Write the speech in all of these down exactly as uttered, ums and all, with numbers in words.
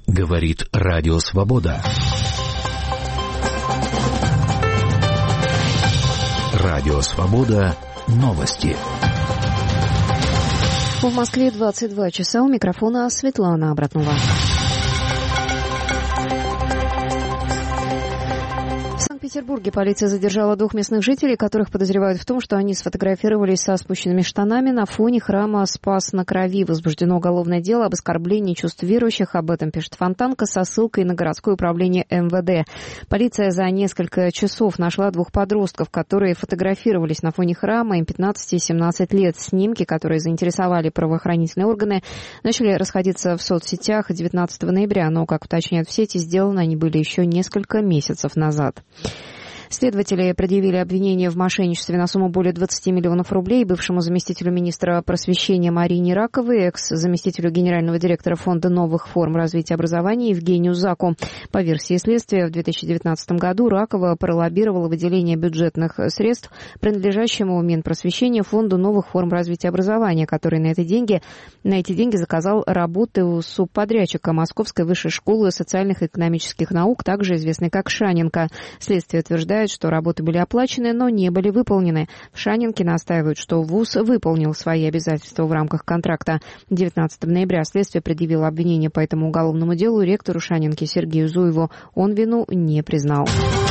Говорит Радио Свобода. Радио Свобода. Новости. В Москве двадцать два часа. У микрофона Светлана Абратнова. В Петербурге полиция задержала двух местных жителей, которых подозревают в том, что они сфотографировались со спущенными штанами на фоне храма Спас на Крови. Возбуждено уголовное дело об оскорблении чувств верующих. Об этом пишет Фонтанка со ссылкой на городское управление эм вэ дэ. Полиция за несколько часов нашла двух подростков, которые фотографировались на фоне храма. Им пятнадцать и семнадцать лет. Снимки, которые заинтересовали правоохранительные органы, начали расходиться в соцсетях девятнадцатого ноября, но, как уточняют в сети, сделаны они были еще несколько месяцев назад. Следователи предъявили обвинение в мошенничестве на сумму более двадцати миллионов рублей бывшему заместителю министра просвещения Марине Раковой, экс-заместителю генерального директора Фонда новых форм развития образования Евгению Заку. По версии следствия, в две тысячи девятнадцатом году Ракова пролоббировала выделение бюджетных средств, принадлежащему Минпросвещению Фонду новых форм развития образования, который на эти деньги, на эти деньги заказал работы у субподрядчика Московской высшей школы социальных и экономических наук, также известной как Шаненко. Следствие утверждает, что работы были оплачены, но не были выполнены. В Шаненке настаивают, что вуз выполнил свои обязательства в рамках контракта. девятнадцатого ноября следствие предъявило обвинение по этому уголовному делу ректору Шаненки Сергею Зуеву. Он вину не признал.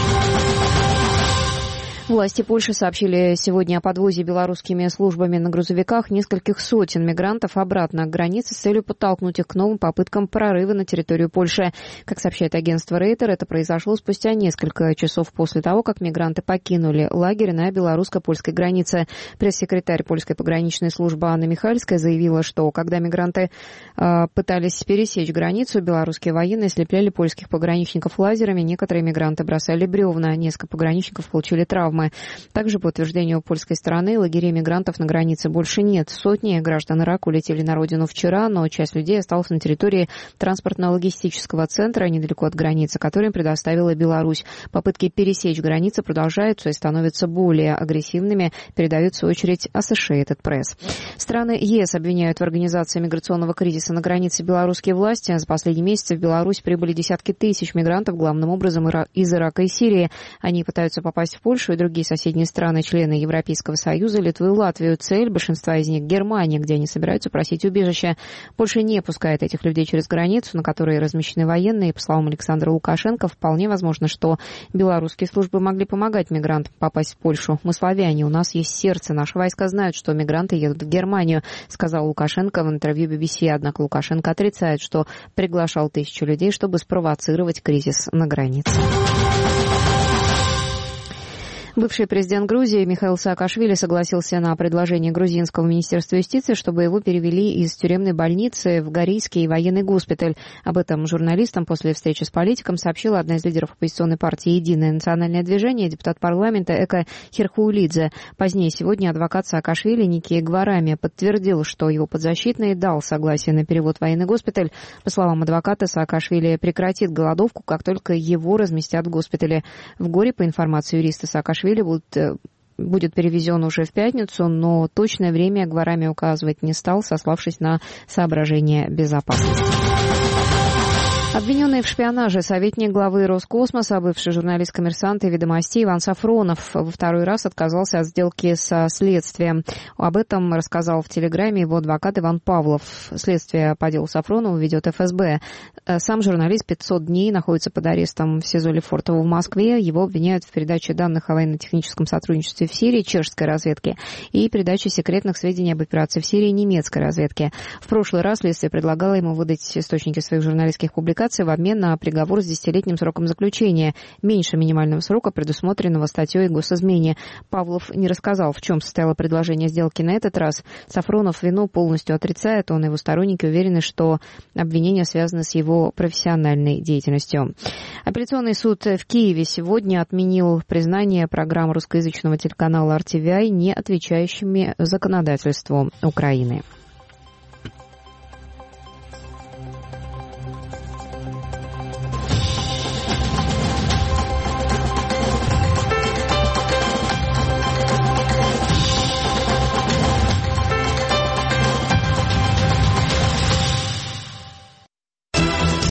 Власти Польши сообщили сегодня о подвозе белорусскими службами на грузовиках нескольких сотен мигрантов обратно к границе с целью подтолкнуть их к новым попыткам прорыва на территорию Польши. Как сообщает агентство Рейтер, это произошло спустя несколько часов после того, как мигранты покинули лагерь на белорусско-польской границе. Пресс-секретарь польской пограничной службы Анна Михальская заявила, что когда мигранты э, пытались пересечь границу, белорусские военные слепляли польских пограничников лазерами, некоторые мигранты бросали бревна, несколько пограничников получили травмы. Также, по утверждению польской стороны, лагерей мигрантов на границе больше нет. Сотни граждан Ирака улетели на родину вчера, но часть людей осталась на территории транспортно-логистического центра недалеко от границы, который им предоставила Беларусь. Попытки пересечь границу продолжаются и становятся более агрессивными, передают в свою очередь Associated Press. Страны ЕС обвиняют в организации миграционного кризиса на границе белорусские власти. За последние месяцы в Беларусь прибыли десятки тысяч мигрантов, главным образом из Ирака и Сирии. Они пытаются попасть в Польшу и другие Другие соседние страны, члены Европейского Союза, Литву и Латвию. Цель большинства из них — Германия, где они собираются просить убежища. Польша не пускает этих людей через границу, на которой размещены военные. По словам Александра Лукашенко, вполне возможно, что белорусские службы могли помогать мигрантам попасть в Польшу. Мы славяне, у нас есть сердце. Наши войска знают, что мигранты едут в Германию, сказал Лукашенко в интервью би би си. Однако Лукашенко отрицает, что приглашал тысячу людей, чтобы спровоцировать кризис на границе. Бывший президент Грузии Михаил Саакашвили согласился на предложение грузинского министерства юстиции, чтобы его перевели из тюремной больницы в Горийский военный госпиталь. Об этом журналистам после встречи с политиком сообщила одна из лидеров оппозиционной партии «Единое национальное движение», депутат парламента Эка Хирхуулидзе. Позднее сегодня адвокат Саакашвили Никия Гварами подтвердил, что его подзащитный дал согласие на перевод в военный госпиталь. По словам адвоката, Саакашвили прекратит голодовку, как только его разместят в госпитале. В Горе, по информации юриста Саакашвили, Будет, будет перевезен уже в пятницу, но точное время Гварами указывать не стал, сославшись на соображения безопасности. Обвиненный в шпионаже советник главы Роскосмоса, бывший журналист «Коммерсанта» и «Ведомостей» Иван Сафронов во второй раз отказался от сделки со следствием. Об этом рассказал в Телеграме его адвокат Иван Павлов. Следствие по делу Сафронова ведет эф эс бэ. Сам журналист пятьсот дней находится под арестом в СИЗО Лефортово в Москве. Его обвиняют в передаче данных о военно-техническом сотрудничестве в Сирии чешской разведки и передаче секретных сведений об операции в Сирии немецкой разведки. В прошлый раз следствие предлагало ему выдать источники своих журналистских публикаций в обмен на приговор с десятилетним сроком заключения, меньше минимального срока, предусмотренного статьей о госизмене. Павлов не рассказал, в чем состояло предложение сделки на этот раз. Сафронов вину полностью отрицает. Он и его сторонники уверены, что обвинения связаны с его профессиональной деятельностью. Апелляционный суд в Киеве сегодня отменил признание программ русскоязычного телеканала эр ти ви ай не отвечающими законодательству Украины.